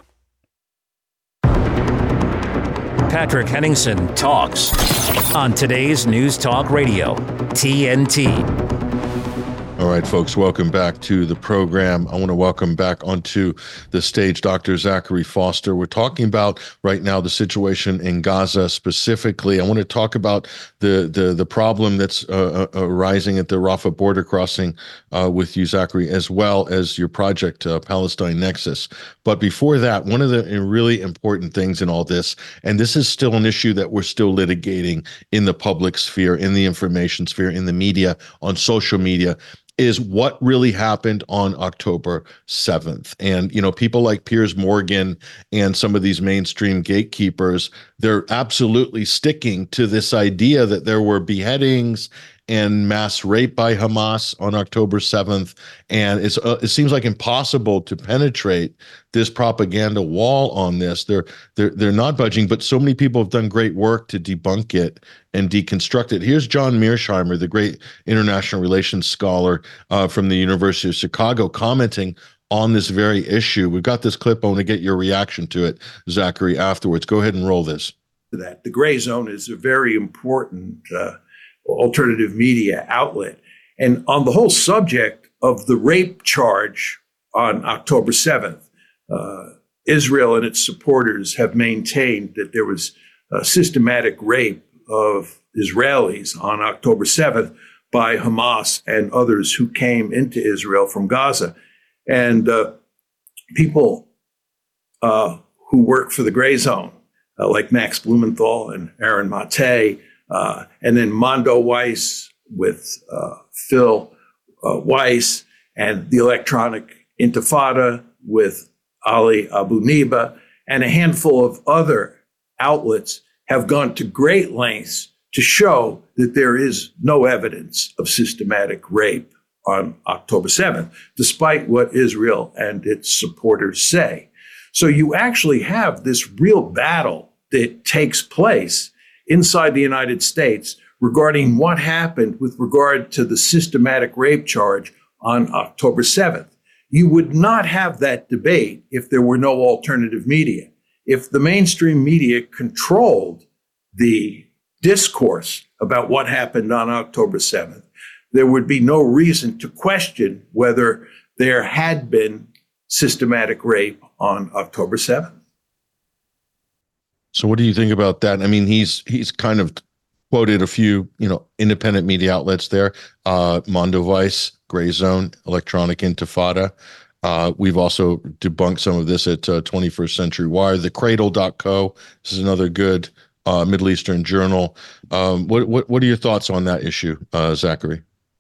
Patrick Henningsen talks on Today's News Talk Radio, T N T. All right, folks, welcome back to the program. I want to welcome back onto the stage Doctor Zachary Foster. We're talking about right now the situation in Gaza specifically. I want to talk about the the, the problem that's uh, arising at the Rafah border crossing uh, with you, Zachary, as well as your project, uh, Palestine Nexus. But before that, one of the really important things in all this, and this is still an issue that we're still litigating in the public sphere, in the information sphere, in the media, on social media, is what really happened on October seventh. And, you know, people like Piers Morgan and some of these mainstream gatekeepers, they're absolutely sticking to this idea that there were beheadings and mass rape by Hamas on October seventh. And it's uh, it seems like impossible to penetrate this propaganda wall on this. They're they're they're not budging, but so many people have done great work to debunk it and deconstruct it. Here's John Mearsheimer, the great international relations scholar uh, from the University of Chicago, commenting on this very issue. We've got this clip. I want to get your reaction to it, Zachary, afterwards. Go ahead and roll this. That the Gray Zone is a very important uh, alternative media outlet. And on the whole subject of the rape charge on October seventh. Uh, Israel and its supporters have maintained that there was a systematic rape of Israelis on October seventh by Hamas and others who came into Israel from Gaza. And uh, people uh, who work for the Gray Zone, uh, like Max Blumenthal and Aaron Mate, uh, and then Mondo Weiss with uh, Phil uh, Weiss, and the Electronic Intifada with Ali Abu Niba, and a handful of other outlets have gone to great lengths to show that there is no evidence of systematic rape on October seventh, despite what Israel and its supporters say. So you actually have this real battle that takes place inside the United States regarding what happened with regard to the systematic rape charge on October seventh. You would not have that debate if there were no alternative media. If the mainstream media controlled the discourse about what happened on October seventh, there would be no reason to question whether there had been systematic rape on October seventh. So what do you think about that? I mean, he's he's kind of quoted a few, you know, independent media outlets there, uh, Mondo Weiss, Gray Zone, Electronic Intifada. Uh, we've also debunked some of this at uh, twenty-first Century Wire. The Cradle dot co, this is another good uh, Middle Eastern journal. Um, what, what what are your thoughts on that issue, uh, Zachary?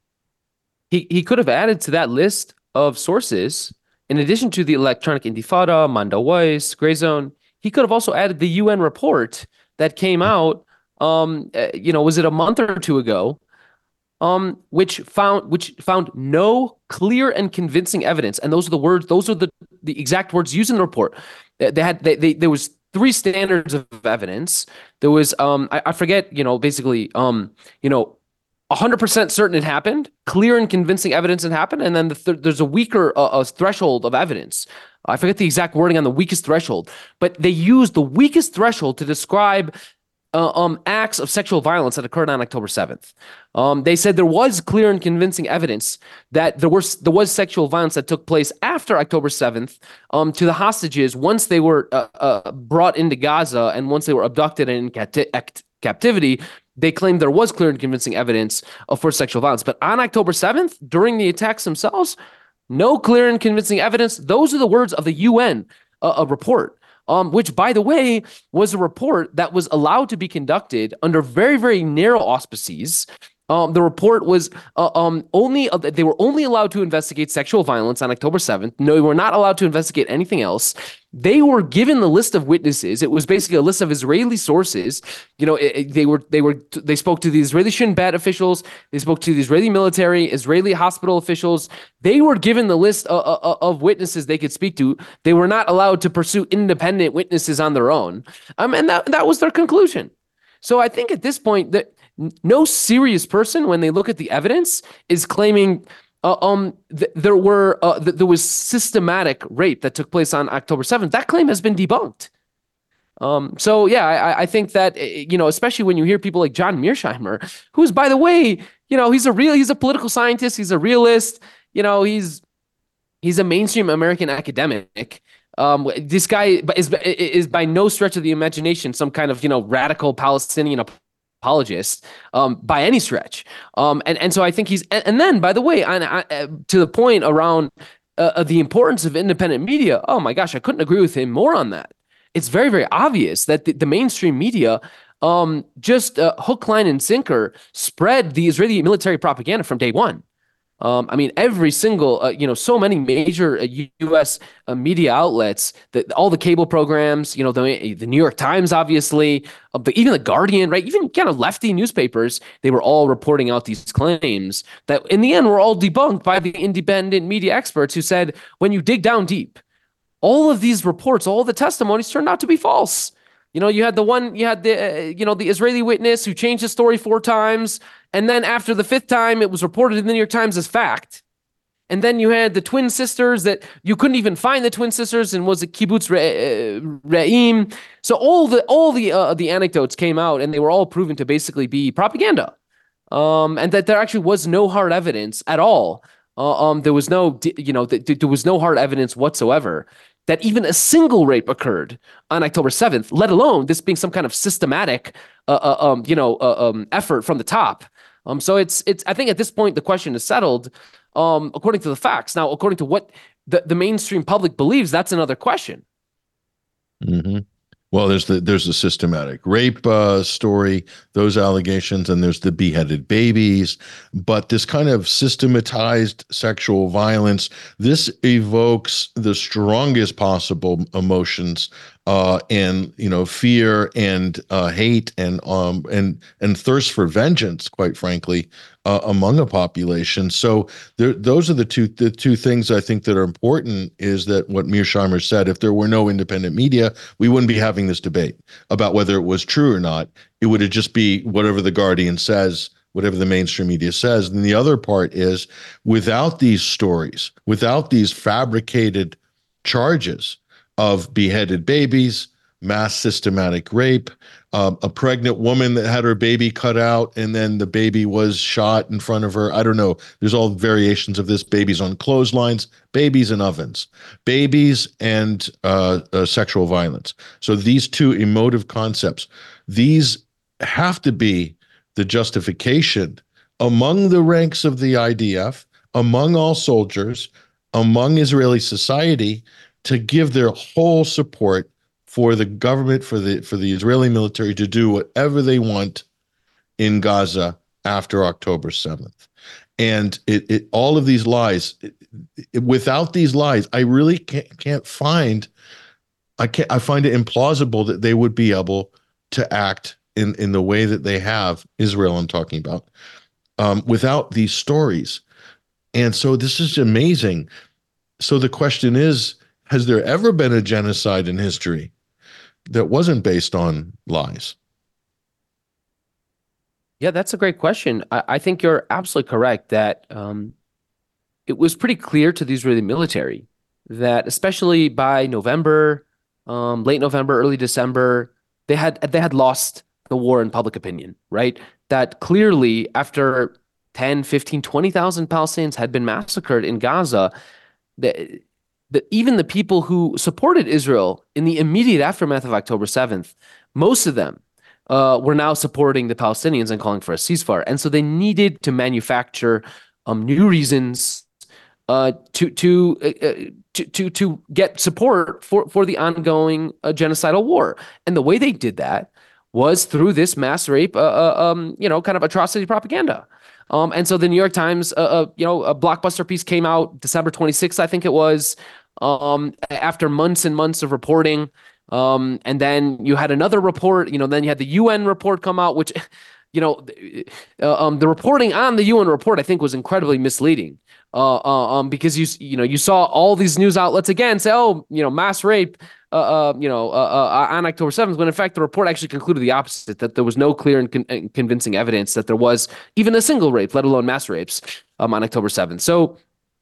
He he could have added to that list of sources, in addition to the Electronic Intifada, Mondo Weiss, Gray Zone, he could have also added the U N report that came out, um, uh, you know, was it a month or two ago, um, which found which found no clear and convincing evidence. And those are the words, those are the, the exact words used in the report. They had they, they there was three standards of evidence. There was um I, I forget, you know, basically um, you know, one hundred percent certain it happened, clear and convincing evidence it happened, and then the th- there's a weaker uh, a threshold of evidence. I forget the exact wording on the weakest threshold, but they used the weakest threshold to describe uh, um, acts of sexual violence that occurred on October seventh. Um, they said there was clear and convincing evidence that there was there was sexual violence that took place after October seventh um, to the hostages once they were uh, uh, brought into Gaza and once they were abducted and in capti- act- captivity. They claimed there was clear and convincing evidence of forced sexual violence. But on October seventh, during the attacks themselves, no clear and convincing evidence. Those are the words of the U N uh, a report, um, which, by the way, was a report that was allowed to be conducted under very, very narrow auspices. Um, the report was uh, um, only uh, they were only allowed to investigate sexual violence on October seventh. No, they were not allowed to investigate anything else. They were given the list of witnesses. It was basically a list of Israeli sources. You know, it, it, they were they were they spoke to the Israeli Shin Bet officials. They spoke to the Israeli military, Israeli hospital officials. They were given the list of, of, of witnesses they could speak to. They were not allowed to pursue independent witnesses on their own. Um, and that that was their conclusion. So I think at this point that no serious person, when they look at the evidence, is claiming uh, um th- there were uh, th- there was systematic rape that took place on October seventh. That claim has been debunked. Um, so yeah, I, I think that, you know, especially when you hear people like John Mearsheimer, who's, by the way, you know, he's a real he's a political scientist, he's a realist, you know, he's he's a mainstream American academic. Um, this guy is is by no stretch of the imagination some kind of, you know, radical Palestinian apologist um, by any stretch. Um, and, and so I think he's, and, and then, by the way, on, on, uh, to the point around uh, the importance of independent media, oh my gosh, I couldn't agree with him more on that. It's very, very obvious that the, the mainstream media um, just uh, hook, line, and sinker spread the Israeli military propaganda from day one. Um, I mean, every single, uh, you know, so many major uh, U S uh, media outlets, the, all the cable programs, you know, the, the New York Times, obviously, uh, but even the Guardian, right? Even kind of lefty newspapers, they were all reporting out these claims that in the end were all debunked by the independent media experts who said, when you dig down deep, all of these reports, all the testimonies turned out to be false. You know, you had the one, you had the, uh, you know, the Israeli witness who changed his story four times. And then after the fifth time, it was reported in the New York Times as fact. And then you had the twin sisters that you couldn't even find the twin sisters, and was it Kibbutz Re- Re'im. So all the all the uh, the anecdotes came out, and they were all proven to basically be propaganda. Um, and that there actually was no hard evidence at all Uh, um, there was no, you know, th- there was no hard evidence whatsoever that even a single rape occurred on October seventh, let alone this being some kind of systematic, uh, uh, um, you know, uh, um, effort from the top. Um, so it's, it's. I think at this point the question is settled, um, according to the facts. Now, according to what the, the mainstream public believes, that's another question. Mm-hmm. Well, there's the there's the systematic rape uh, story, those allegations, and there's the beheaded babies. But this kind of systematized sexual violence, this evokes the strongest possible emotions, uh, and you know, fear and uh, hate and um and and thirst for vengeance, quite frankly, uh, among a population. So there, those are the two the two things I think that are important. Is that what Mearsheimer said? If there were no independent media, we wouldn't be having this debate about whether it was true or not. It would just be whatever the Guardian says, whatever the mainstream media says. And the other part is, without these stories, without these fabricated charges of beheaded babies, mass systematic rape, um, a pregnant woman that had her baby cut out and then the baby was shot in front of her. I don't know. There's all variations of this. Babies on clotheslines, babies in ovens, babies and uh, uh, sexual violence. So these two emotive concepts, these have to be the justification among the ranks of the I D F, among all soldiers, among Israeli society, to give their whole support for the government, for the for the Israeli military to do whatever they want in Gaza after October seventh. And it, it all of these lies, it, it, without these lies, I really can't, can't find, I can't, I find it implausible that they would be able to act in, in the way that they have, Israel I'm talking about, um, without these stories. And so this is amazing. So the question is, has there ever been a genocide in history that wasn't based on lies? Yeah, that's a great question. I, I think you're absolutely correct that um, it was pretty clear to the Israeli military that, especially by November, um, late November, early December, they had they had lost the war in public opinion, right? That clearly after ten, fifteen, twenty thousand Palestinians had been massacred in Gaza, the, the, even the people who supported Israel in the immediate aftermath of October seventh, most of them uh, were now supporting the Palestinians and calling for a ceasefire. And so they needed to manufacture um, new reasons uh, to, to, uh, to, to, to get support for, for the ongoing uh, genocidal war. And the way they did that was through this mass rape, uh, uh, um, you know, kind of atrocity propaganda. Um, and so the New York Times, uh, uh, you know, a blockbuster piece came out December twenty-sixth, I think it was, um, after months and months of reporting. Um, and then you had another report, you know, then you had the U N report come out, which, you know, uh, um, the reporting on the U N report, I think, was incredibly misleading. Uh, uh, um, because you, you know, you saw all these news outlets again say, oh, you know, mass rape, uh, uh you know, uh, uh, on October seventh, when in fact the report actually concluded the opposite, that there was no clear and, con- and convincing evidence that there was even a single rape, let alone mass rapes, um, on October seventh. So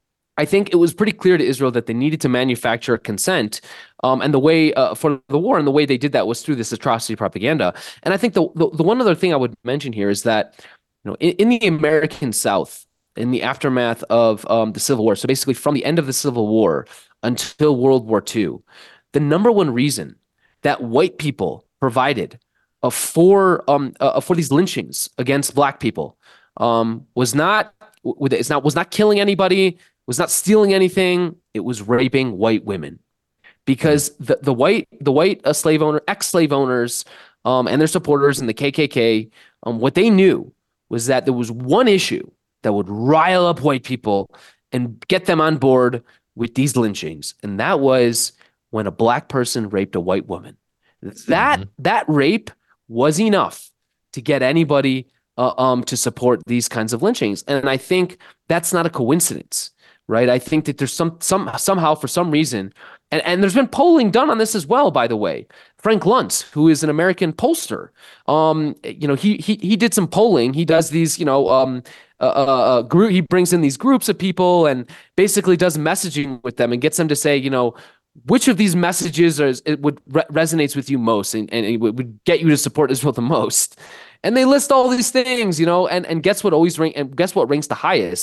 I think it was pretty clear to Israel that they needed to manufacture consent, um, and the way uh, for the war, and the way they did that was through this atrocity propaganda. And I think the the, the one other thing I would mention here is that, you know, in, in the American South, in the aftermath of um, the Civil War, so basically from the end of the Civil War until World War Two, the number one reason that white people provided uh, for um uh, for these lynchings against black people um was not it's not was not killing anybody, was not stealing anything. It was raping white women, because the the white the white uh, slave owner ex-slave owners um and their supporters in the K K K, um what they knew was that there was one issue that would rile up white people and get them on board with these lynchings, and that was when a black person raped a white woman. That mm-hmm. that rape was enough to get anybody uh, um to support these kinds of lynchings. And I think that's not a coincidence, right? I think that there's some some somehow for some reason, and, and there's been polling done on this as well, by the way. Frank Luntz, who is an American pollster, um, you know, he he he did some polling. He does these, you know, um, uh, uh, group. He brings in these groups of people and basically does messaging with them and gets them to say, you know, which of these messages are, it would re- resonates with you most, and, and it would get you to support Israel the most. And they list all these things, you know, and, and guess what always ring and guess what ranks the highest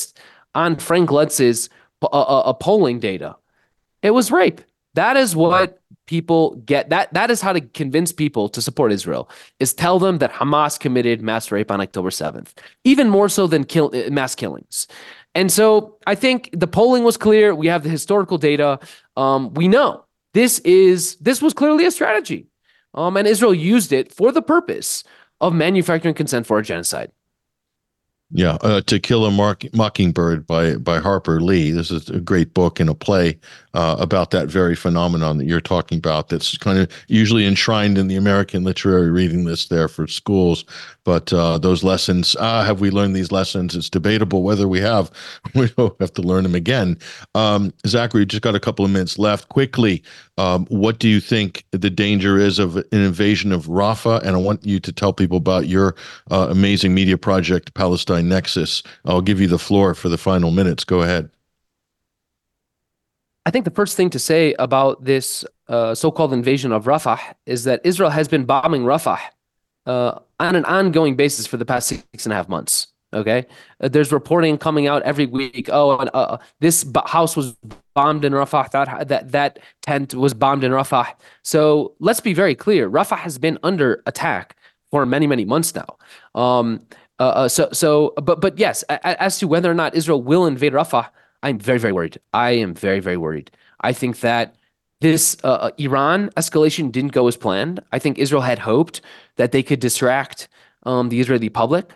on Frank Lutz's uh, uh, polling data. It was rape. That is what people get. That that is how to convince people to support Israel, is tell them that Hamas committed mass rape on October seventh, even more so than kill, mass killings. And so I think the polling was clear. We have the historical data. Um, we know this is this was clearly a strategy. Um, and Israel used it for the purpose of manufacturing consent for a genocide. Yeah, uh, To Kill a Mark- Mockingbird by by Harper Lee. This is a great book and a play uh, about that very phenomenon that you're talking about. That's kind of usually enshrined in the American literary reading list there for schools. But uh, those lessons, ah, have we learned these lessons? It's debatable whether we have. We don't have to learn them again. Um, Zachary, just got a couple of minutes left. Quickly, um, what do you think the danger is of an invasion of Rafah? And I want you to tell people about your uh, amazing media project, Palestine Nexus. I'll give you the floor for the final minutes. Go ahead. I think the first thing to say about this uh, so-called invasion of Rafah is that Israel has been bombing Rafah uh, on an ongoing basis for the past six and a half months. Okay, uh, there's reporting coming out every week. Oh, and, uh, this b- house was bombed in Rafah. That that that tent was bombed in Rafah. So let's be very clear. Rafah has been under attack for many many months now. Um, uh, uh, so so, but but yes, a- as to whether or not Israel will invade Rafah, I'm very very worried. I am very very worried. I think that this uh, Iran escalation didn't go as planned. I think Israel had hoped that they could distract um, the Israeli public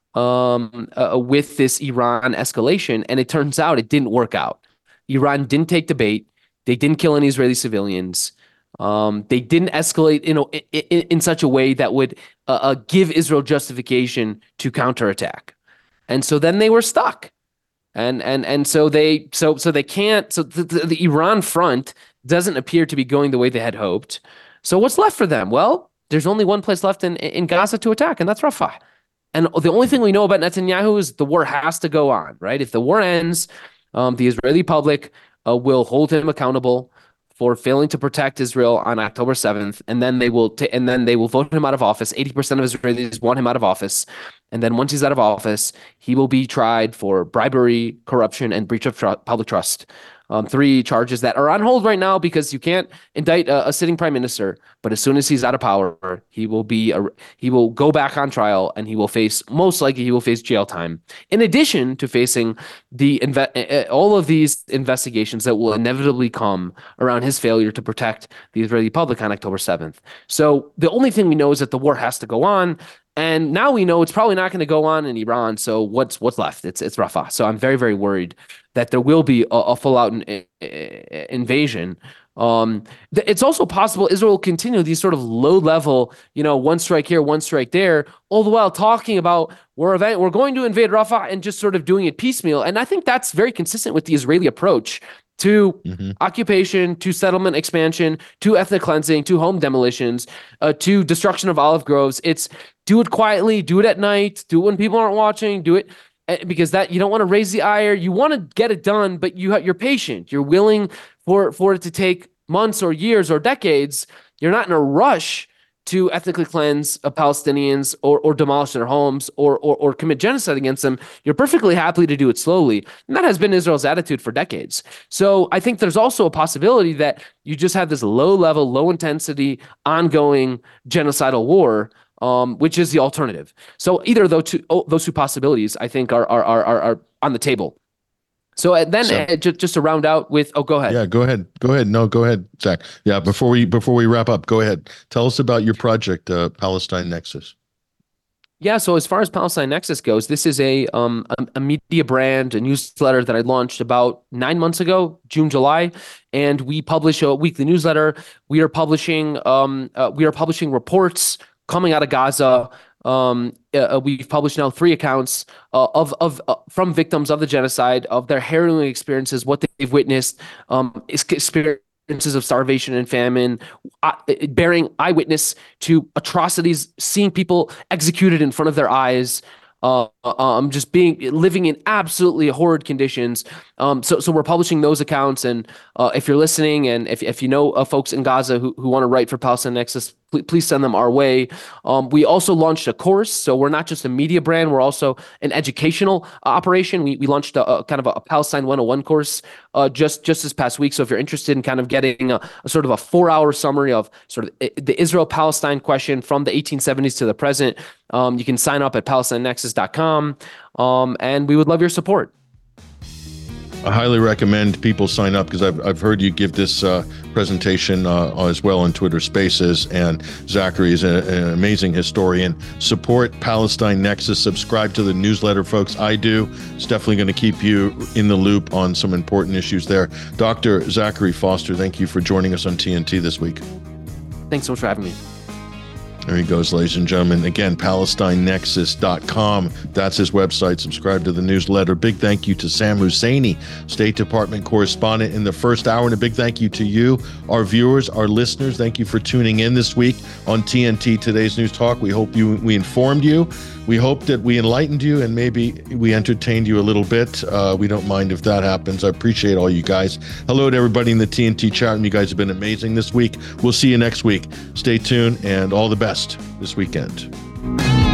um, uh, with this Iran escalation, and it turns out it didn't work out. Iran didn't take the bait. They didn't kill any Israeli civilians. Um, they didn't escalate, you know, in, in, in such a way that would uh, uh, give Israel justification to counterattack, and so then they were stuck, and and and so they so so they can't. So the, the, the Iran front doesn't appear to be going the way they had hoped. So what's left for them? Well, there's only one place left in in Gaza to attack, and that's Rafah. And the only thing we know about Netanyahu is the war has to go on, right? If the war ends, um, the Israeli public uh, will hold him accountable for failing to protect Israel on October seventh, and then they will t- and then they will vote him out of office. eighty percent of Israelis want him out of office, and then once he's out of office, he will be tried for bribery, corruption, and breach of tr- public trust. Um, three charges that are on hold right now because you can't indict a, a sitting prime minister. But as soon as he's out of power, he will be a, he will go back on trial, and he will face most likely he will face jail time. In addition to facing the inve- all of these investigations that will inevitably come around his failure to protect the Israeli public on October seventh. So the only thing we know is that the war has to go on. And now we know it's probably not going to go on in Iran. So what's what's left? It's it's Rafah. So I'm very very worried that there will be a, a full out in, in, invasion. Um, th- it's also possible Israel will continue these sort of low level, you know, one strike here, one strike there, all the while talking about we're event we're going to invade Rafah and just sort of doing it piecemeal. And I think that's very consistent with the Israeli approach to mm-hmm. occupation, to settlement expansion, to ethnic cleansing, to home demolitions, uh, to destruction of olive groves. It's do it quietly, do it at night, do it when people aren't watching, do it because that you don't want to raise the ire. You want to get it done, but you ha- you're patient. You're willing for, for it to take months or years or decades. You're not in a rush to ethnically cleanse uh, Palestinians or, or demolish their homes or, or or commit genocide against them. You're perfectly happy to do it slowly. And that has been Israel's attitude for decades. So I think there's also a possibility that you just have this low-level, low-intensity, ongoing genocidal war, um, which is the alternative. So either of those two, oh, those two possibilities, I think, are are are are on the table. So uh, then, so, uh, just just to round out with, oh, go ahead. Yeah, go ahead. Go ahead. No, go ahead, Zach. Yeah, before we before we wrap up, go ahead. Tell us about your project, uh, Palestine Nexus. Yeah. So as far as Palestine Nexus goes, this is a um a, a media brand, a newsletter that I launched about nine months ago, June, July, and we publish a weekly newsletter. We are publishing um uh, we are publishing reports coming out of Gaza. Um, uh, we've published now three accounts uh, of of uh, from victims of the genocide, of their harrowing experiences, what they've witnessed, um, experiences of starvation and famine, uh, bearing eyewitness to atrocities, seeing people executed in front of their eyes, uh, um, just being living in absolutely horrid conditions. Um, so, so we're publishing those accounts. And uh, if you're listening, and if if you know uh, folks in Gaza who, who want to write for Palestine Nexus, please, please send them our way. Um, we also launched a course, so we're not just a media brand; we're also an educational uh, operation. We we launched a, a kind of a Palestine one oh one course uh, just just this past week. So if you're interested in kind of getting a, a sort of a four hour summary of sort of the Israel-Palestine question from the eighteen seventies to the present, um, you can sign up at palestine nexus dot com, um, and we would love your support. I highly recommend people sign up because I've, I've heard you give this uh, presentation uh, as well on Twitter Spaces, and Zachary is a, an amazing historian. Support Palestine Nexus. Subscribe to the newsletter, folks. I do. It's definitely going to keep you in the loop on some important issues there. Doctor Zachary Foster, thank you for joining us on T N T this week. Thanks so much for having me. There he goes, ladies and gentlemen. Again, palestine nexus dot com. That's his website. Subscribe to the newsletter. Big thank you to Sam Husseini, State Department correspondent in the first hour. And a big thank you to you, our viewers, our listeners. Thank you for tuning in this week on T N T Today's News Talk. We hope you we informed you. We hope that we enlightened you and maybe we entertained you a little bit. Uh, we don't mind if that happens. I appreciate all you guys. Hello to everybody in the T N T chat room. You guys have been amazing this week. We'll see you next week. Stay tuned and all the best this weekend.